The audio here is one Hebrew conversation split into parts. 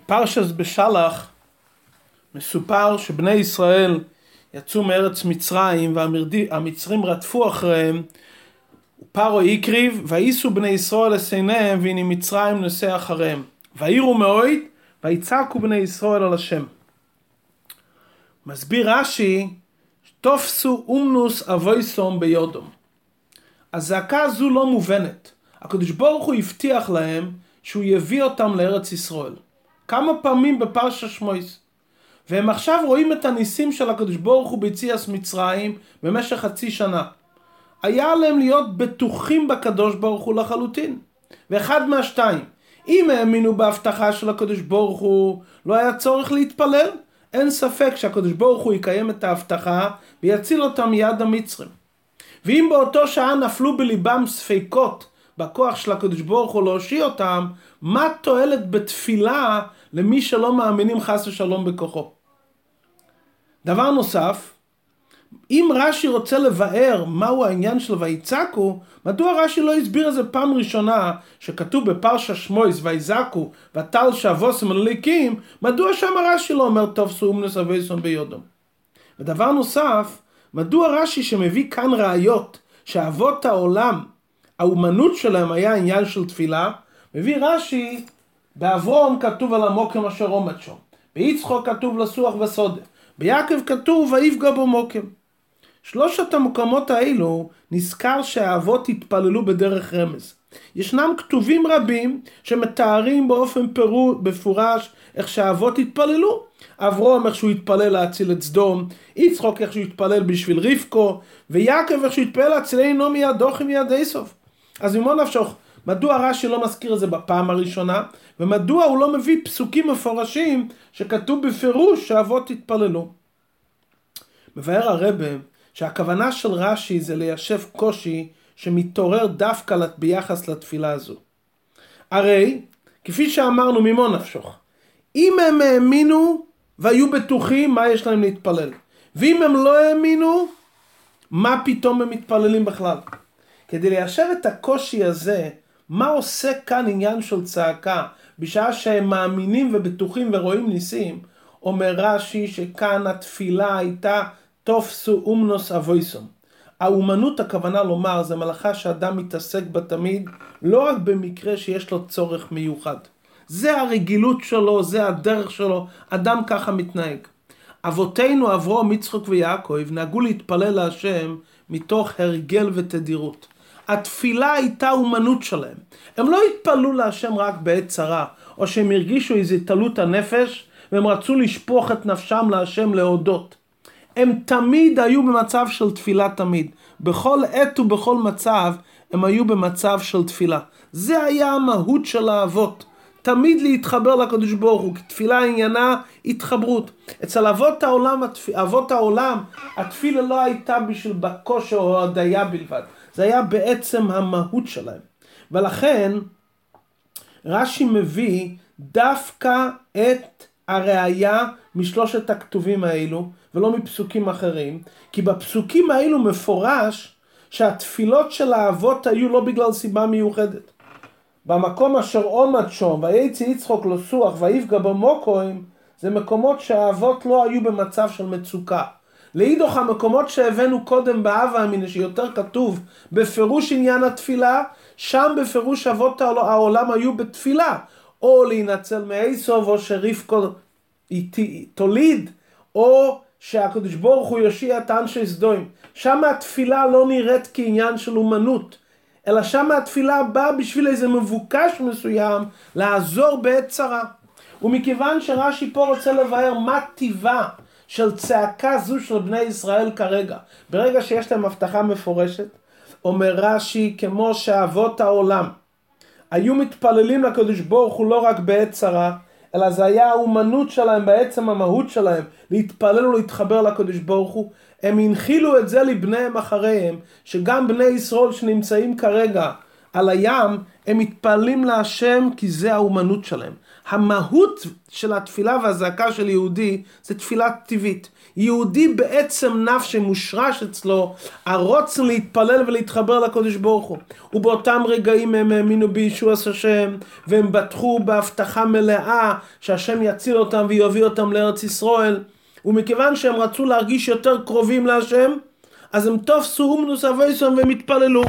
בפרשת בשלח מסופר שבני ישראל יצאו מארץ מצרים והמצרים רדפו אחריהם, פרעה הקריב וייסעו בני ישראל לסיניהם והנה מצרים נוסע אחריהם ויראו מאוד ויצעקו בני ישראל על השם. מסביר רש"י, תופסו אומנוס אבויסום ביודום. הזעקה הזו לא מובנת. הקדוש ברוך הוא הבטיח להם שהוא יביא אותם לארץ ישראל כמה פעמים בפרשת שמות, והם עכשיו רואים את הניסים של הקדוש ברוך הוא ביציאת מצרים במשך חצי שנה. היה עליהם להיות בטוחים בקדוש ברוך הוא לחלוטין, ואחד מהשתיים, אם האמינו בהבטחה של הקדוש ברוך הוא לא היה צורך להתפלל, אין ספק שהקדוש ברוך הוא יקיים את ההבטחה ויציל אותם מיד המצרים. ואם באותו שעה נפלו בליבם ספקות בכוח של הקדוש ברוך הוא להושיע אותם, מה תועלת בתפילה למי שלא מאמינים חס ושלום בכוחו? דבר נוסף, אם רש"י רוצה לבאר מהו העניין של ויצעקו, מדוע רש"י לא הסביר את זה פעם ראשונה שכתוב בפרשת שמות ויזעקו ותל שבוסם אליקים, מדוע שם רש"י לא אומר תופסו אומנוס אבויסום ביודום? ודבר נוסף, מדוע רש"י שמביא כאן ראיות שאבות העולם האומנות שלהם היה עניין של תפילה, מביא רש"י באברום כתוב על המוקם אשר עומד שם, ביצחוק כתוב לסוח בסודה, ביעקב כתוב ויפגע בו מוקם. שלושת המקומות האלו נזכר שהאבות התפללו בדרך רמז. ישנם כתובים רבים שמתארים באופן בפורש איך שהאבות התפללו. אברהם איך שהוא התפלל להציל את סדום, יצחוק איך שהוא התפלל בשביל רבקו, ויעקב איך שהוא התפלל להצילנו מיד אוכי מיד עשב. אז ממה נפשך, מדוע רש"י לא מזכיר את זה בפעם הראשונה, ומדוע הוא לא מביא פסוקים מפורשים שכתוב בפירוש שהאבות התפללו? מבאר הרב שהכוונה של רש"י זה ליישב קושי שמתעורר דווקא ביחס לתפילה הזו. הרי, כפי שאמרנו ממה נפשך, אם הם האמינו והיו בטוחים, מה יש להם להתפלל? ואם הם לא האמינו, מה פתאום הם מתפללים בכלל? כדי ליישב את הקושי הזה, מה עושה כאן עניין של צעקה? בשעה שהם מאמינים ובטוחים ורואים ניסים, אומר רש"י שכאן התפילה הייתה תופסו אומנוס אבויסום. האומנות, הכוונה לומר, זה מלאכה שאדם מתעסק בה תמיד, לא רק במקרה שיש לו צורך מיוחד. זה הרגילות שלו, זה הדרך שלו, אדם ככה מתנהג. אבותינו אברהם, יצחק ויעקב נהגו להתפלל להשם מתוך הרגל ותדירות. התפילה הייתה אומנות שלהם. הם לא התפללו להשם רק בעת צרה, או שהם הרגישו איזו תלות הנפש, והם רצו לשפוך את נפשם להשם להודות. הם תמיד היו במצב של תפילה תמיד. בכל עת ובכל מצב הם היו במצב של תפילה. זה היה המהות של האבות. תמיד להתחבר לקדוש ברוך הוא, כי תפילה עניינה התחברות. אצל אבות העולם, התפילה לא הייתה בשביל בקושי או הדיה בלבד. זה היה בעצם המהות שלהם. ולכן רש"י מביא דווקא את הראיה משלושת הכתובים האלו, ולא מפסוקים אחרים, כי בפסוקים האלו מפורש שהתפילות של האבות היו לא בגלל סיבה מיוחדת. במקום אשר עומד שם, ויצא יצחק לסוח ויפגע בו מוקם, זה מקומות שהאבות לא היו במצב של מצוקה. להידוך המקומות שהבאנו קודם בהווה אמינא שיותר כתוב בפירוש עניין התפילה, שם בפירוש אבות העולם היו בתפילה, או להינצל מעשו, או שרבקו תוליד, או שהקדוש ברוך הוא יושיע את אנשי סדום. שם התפילה לא נראית כעניין של אומנות, אלא שם התפילה באה בשביל איזה מבוקש מסוים לעזור בעת צרה. ומכיוון שרש"י פה רוצה לבאר מה טיבה של צעקה זו של בני ישראל כרגע, ברגע שיש להם הבטחה מפורשת, אומר רש"י כמו שאבות העולם היו מתפללים לקדוש ברוך הוא לא רק בעת צרה, אלא זה היה האומנות שלהם, בעצם המהות שלהם, להתפלל ולהתחבר לקדוש ברוך הוא. הם הנחילו את זה לבניהם אחריהם, שגם בני ישראל שנמצאים כרגע על הים, הם מתפללים להשם כי זה האומנות שלהם. המהות של התפילה והזעקה של יהודי זה תפילה טבעית. יהודי בעצם נפש מושרש אצלו, הרוצן להתפלל ולהתחבר לקדוש ברוך הוא. ובאותם רגעים הם האמינו בישועס השם, והם בטחו בהבטחה מלאה שהשם יציל אותם ויביא אותם לארץ ישראל. ומכיוון שהם רצו להרגיש יותר קרובים להשם, אז הם תופסו אומנוס אבויסום והם התפללו.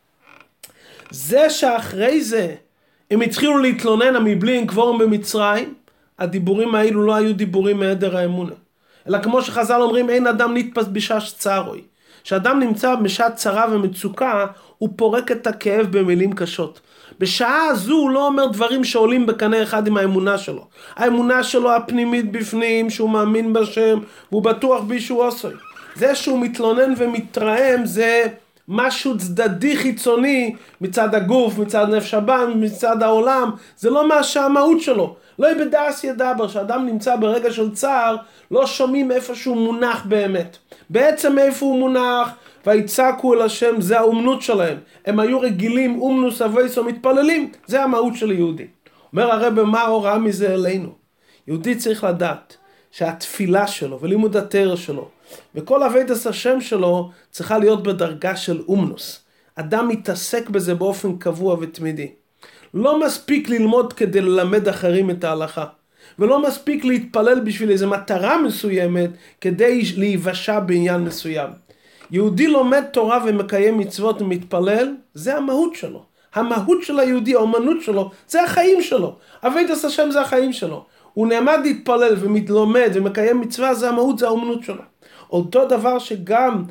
זה שאחרי זה הם התחילו להתלונן מבלי אין קוורום במצרים, הדיבורים האלו לא היו דיבורים מהיעדר האמונה. אלא כמו שחז"ל אומרים, אין אדם נתפס בשעת צערוי. כשאדם נמצא בשעת צרה ומצוקה, הוא פורק את הכאב במילים קשות. בשעה הזו הוא לא אומר דברים שעולים בקנה אחד עם האמונה שלו. האמונה שלו הפנימית בפנים, שהוא מאמין בשם, והוא בטוח בישוע עושה. זה שהוא מתלונן ומתרעם זה משהו צדדי חיצוני מצד הגוף, מצד נפש הבן, מצד העולם. זה לא מה שהמהות שלו. לא יבדעס ידבר, שאדם נמצא ברגע של צער, לא שומעים איפה שהוא מונח באמת. בעצם איפה הוא מונח, ויצעקו אל השם, זה האומנות שלהם. הם היו רגילים, אומנוס אבויסום מתפללים, זה המהות של יהודי. אומר הרב, מה הוראה מזה אלינו? יהודי צריך לדעת שהתפילה שלו ולימוד התורה שלו וכל עבודת השם שלו צריכה להיות בדרגה של אומנוס. אדם מתעסק בזה באופן קבוע ותמידי. לא מספיק ללמוד כדי ללמד אחרים את ההלכה. ולא מספיק להתפלל בשביל איזו מטרה מסוימת כדי להיוושע בעניין מסוים. יהודי לומד תורה ומקיים מצוות ומתפלל, זה המהות שלו. המהות של היהודי, האומנות שלו, זה החיים שלו. עבודת השם זה החיים שלו. הוא נעמד להתפלל ומתלומד ומקיים מצווה, זה המהות, זה האומנות שלו. אותו דבר שגם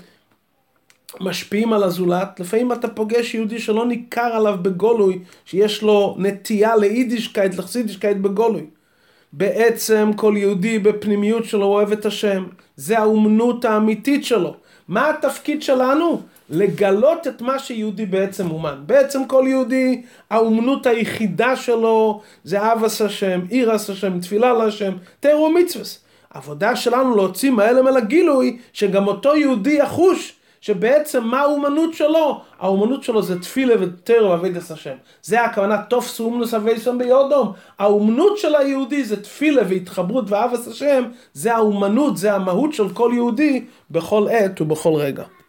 משפיעים על הזולת, לפעמים אתה פוגש יהודי שלא ניכר עליו בגולוי, שיש לו נטייה ליידישקייט, לחסידישקייט בגולוי. בעצם כל יהודי בפנימיות שלו אוהב את השם, זה האומנות האמיתית שלו. מה התפקיד שלנו? לגלות את מה שיהודי בעצם אומן. בעצם כל יהודי, האומנות היחידה שלו זה אהבת השם, יראת השם, תפילה להשם, תורה ומצוות. העבודה שלנו להוציא מההלם אל הגילוי, שגם אותו יהודי יחוש שבעצם מה האומנות שלו? האומנות שלו זה תפילה ותורה ועבודת השם. זה הכוונה תופסו אומנוס אבויסום ביודום. האומנות של היהודי זה תפילה והתחברות ואהבת השם, זה האומנות, זה המהות של כל יהודי בכל עת ובכל רגע.